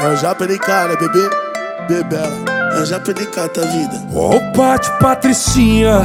Eu já perdi cara, bebê, bebela. Eu já perdi cara da vida. Ô Pati Patricinha,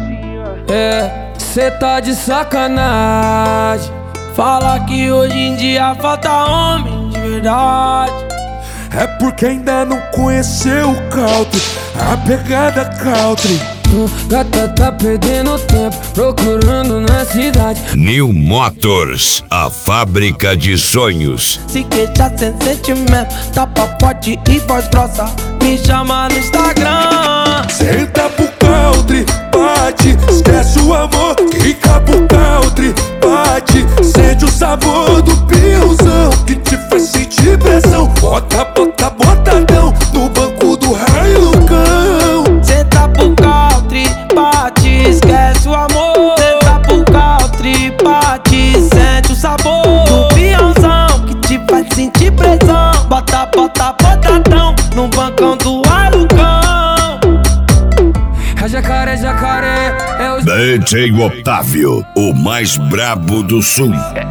cê tá de sacanagem. Fala que hoje em dia falta homem de verdade. é porque ainda não conheceu o country, a pegada country. Gata tá perdendo tempo procurando na cidade. New Motors, a fábrica de sonhos. Se queixa sem sentimento, tapa forte e voz grossa, me chama no Instagram. Senta pro country, bate, esquece o amor, fica pro country, bate, sente o sabor do piozão que te faz sentir pressão. Bota, bota, botadão no banco do Hilux. Senta pro country, bate, esquece o amor. Senta pro country, bate, sente o sabor do peãozão que te faz sentir pressão. Bota, bota, botadão no bancão do alucão. É jacaré, jacaré, é o DJ Otávio, o mais brabo do sul.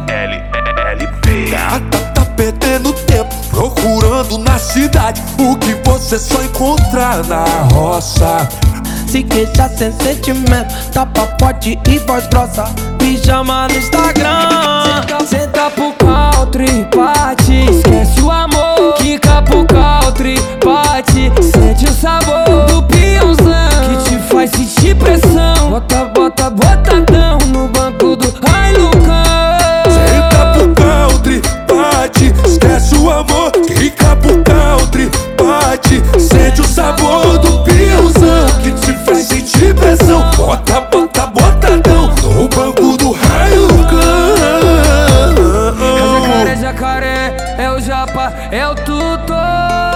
Gata tá perdendo tempo procurando na cidade o que você só encontra na roça. Se queixa sem sentimento, tapa forte e voz grossa, me chama no Instagram. Senta pro country, bate, esquece o amor, quica pro country, bate, sente o sabor do peãozão que te faz sentir pressão. Bota, bota, botadão no banco do Hilux. Senta pro country, bate, esquece o amor, fica pro country, bate, sente o sabor do peãozão que te faz sentir pressão. Bota, bota, botadão no banco do Hilux. É jacaré, jacaré, é o japa, é o tutor.